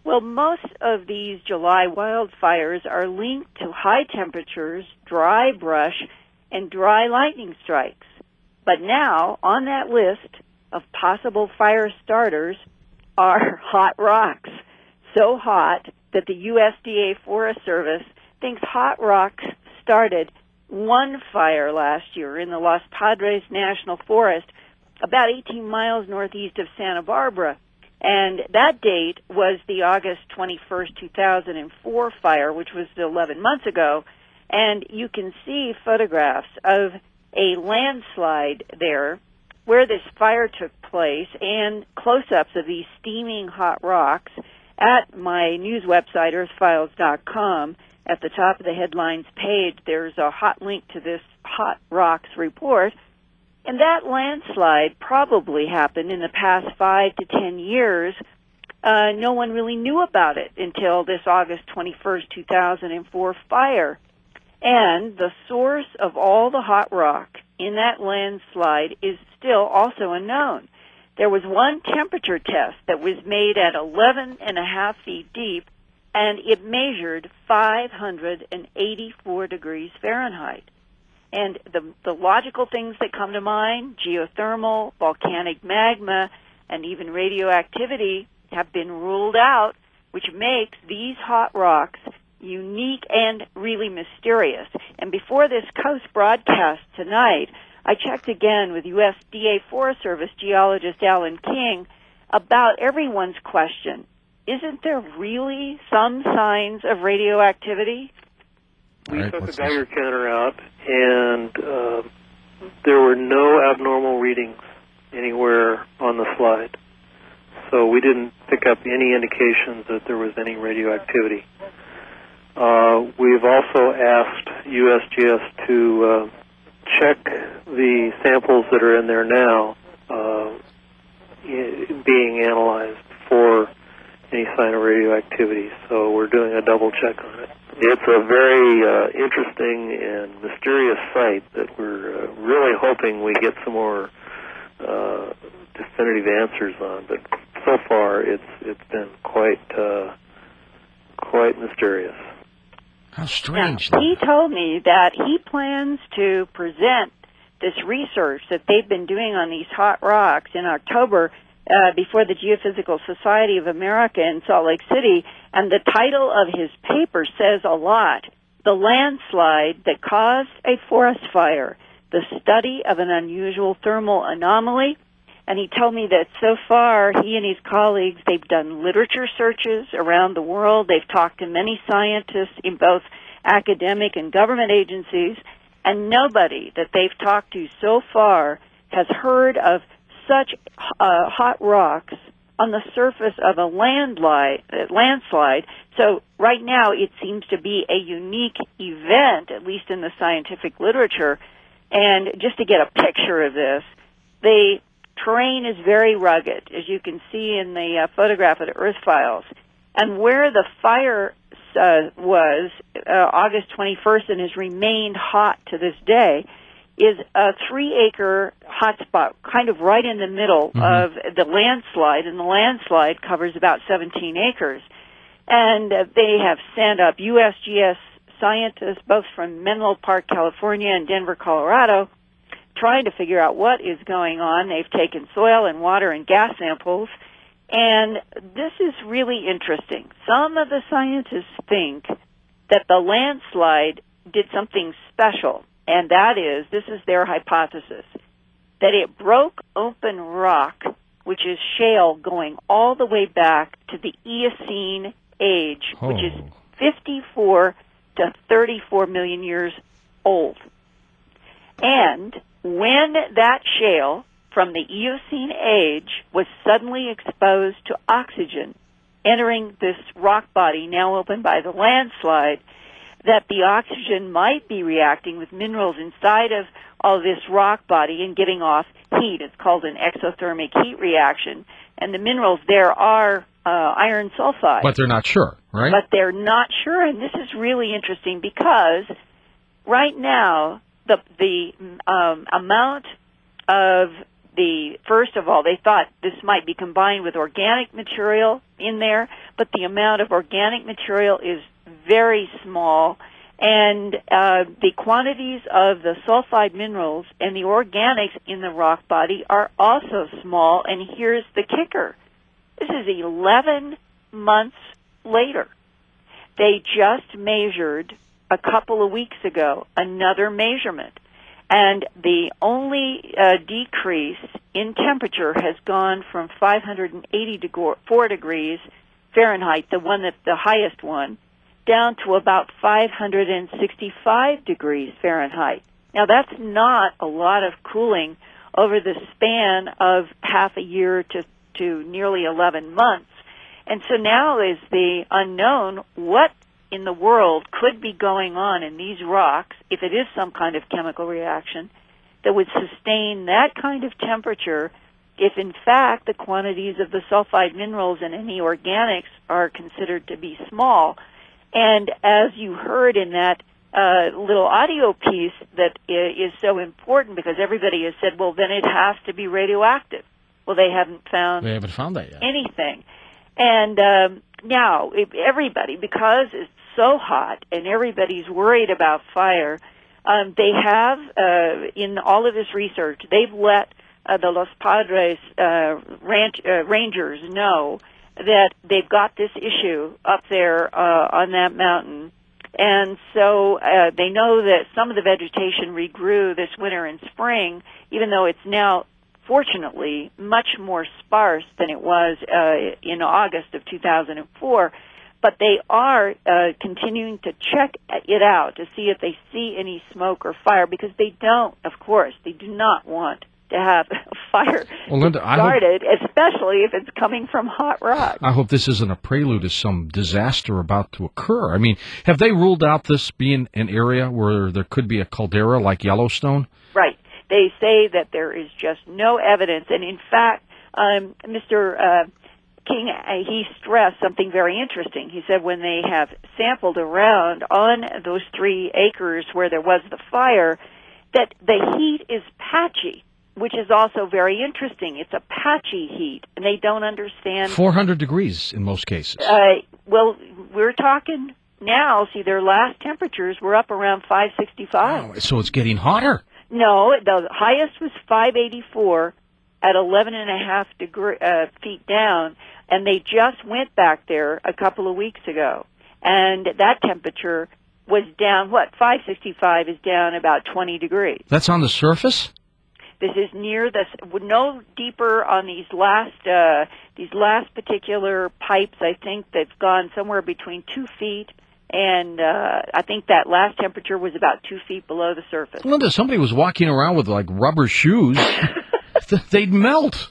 Well, most of these July wildfires are linked to high temperatures, dry brush, and dry lightning strikes. But now, on that list of possible fire starters are hot rocks. So hot that the USDA Forest Service thinks hot rocks started one fire last year in the Los Padres National Forest, about 18 miles northeast of Santa Barbara. And that date was the August 21st, 2004 fire, which was 11 months ago. And you can see photographs of a landslide there where this fire took place and close-ups of these steaming hot rocks at my news website, earthfiles.com. At the top of the headlines page, there's a hot link to this hot rocks report. And that landslide probably happened in the past 5 to 10 years. No one really knew about it until this August 21st, 2004 fire. And the source of all the hot rock in that landslide is still also unknown. There was one temperature test that was made at 11.5 feet deep, and it measured 584 degrees Fahrenheit. And the logical things that come to mind, geothermal, volcanic magma, and even radioactivity, have been ruled out, which makes these hot rocks unique and really mysterious. And before this Coast broadcast tonight, I checked again with USDA Forest Service geologist Alan King about everyone's question. Isn't there really some signs of radioactivity? We took a Geiger counter out, and there were no abnormal readings anywhere on the slide. So we didn't pick up any indications that there was any radioactivity. We've also asked USGS to check the samples that are in there now being analyzed for any sign of radioactivity. So we're doing a double check on it. It's a very interesting and mysterious site that we're really hoping we get some more definitive answers on. But so far, it's been quite mysterious. How strange. Now, he told me that he plans to present this research that they've been doing on these hot rocks in October before the Geophysical Society of America in Salt Lake City, and the title of his paper says a lot. The landslide that caused a forest fire, the study of an unusual thermal anomaly. And he told me that so far, he and his colleagues, they've done literature searches around the world. They've talked to many scientists in both academic and government agencies, and nobody that they've talked to so far has heard of such hot rocks on the surface of a landslide. So right now it seems to be a unique event, at least in the scientific literature. And just to get a picture of this, the terrain is very rugged, as you can see in the photograph of the Earth Files. And where the fire was August 21st and has remained hot to this day is a 3-acre hotspot, kind of right in the middle of the landslide, and the landslide covers about 17 acres. And they have sent up USGS scientists, both from Menlo Park, California, and Denver, Colorado, trying to figure out what is going on. They've taken soil and water and gas samples, and this is really interesting. Some of the scientists think that the landslide did something special, and that is, this is their hypothesis, that it broke open rock, which is shale going all the way back to the Eocene age, which is 54 to 34 million years old. And when that shale from the Eocene age was suddenly exposed to oxygen entering this rock body now opened by the landslide, that the oxygen might be reacting with minerals inside of all this rock body and giving off heat. It's called an exothermic heat reaction. And the minerals there are iron sulfide. But they're not sure, right? But they're not sure, and this is really interesting because right now the amount of first of all, they thought this might be combined with organic material in there, but the amount of organic material is very small, and the quantities of the sulfide minerals and the organics in the rock body are also small, and here's the kicker. This is 11 months later. They just measured a couple of weeks ago another measurement, and the only decrease in temperature has gone from 584 degrees Fahrenheit, the highest one, down to about 565 degrees Fahrenheit. Now, that's not a lot of cooling over the span of half a year to nearly 11 months. And so now is the unknown, what in the world could be going on in these rocks, if it is some kind of chemical reaction, that would sustain that kind of temperature if, in fact, the quantities of the sulfide minerals and any organics are considered to be small. And as you heard in that little audio piece that is so important, because everybody has said, well, then it has to be radioactive. Well, they haven't found that yet. Anything. And now, everybody, because it's so hot and everybody's worried about fire, they have, in all of this research, they've let the Los Padres rangers know that they've got this issue up there on that mountain. And so they know that some of the vegetation regrew this winter and spring, even though it's now, fortunately, much more sparse than it was in August of 2004. But they are continuing to check it out to see if they see any smoke or fire, because they don't, of course, they do not want to have fire started, especially if it's coming from hot rock. I hope this isn't a prelude to some disaster about to occur. I mean, have they ruled out this being an area where there could be a caldera like Yellowstone? Right. They say that there is just no evidence. And in fact, Mr. King, he stressed something very interesting. He said when they have sampled around on those 3 acres where there was the fire, that the heat is patchy, which is also very interesting. It's a patchy heat, and they don't understand. 400 degrees in most cases. Well, we're talking now, see, their last temperatures were up around 565. Oh, so it's getting hotter. No, the highest was 584 at 11.5 feet down, and they just went back there a couple of weeks ago. And that temperature was down, 565 is down about 20 degrees. That's on the surface? This is near no deeper on these last particular pipes. I think they've gone somewhere between 2 feet, and I think that last temperature was about 2 feet below the surface. Linda, somebody was walking around with like rubber shoes. They'd melt.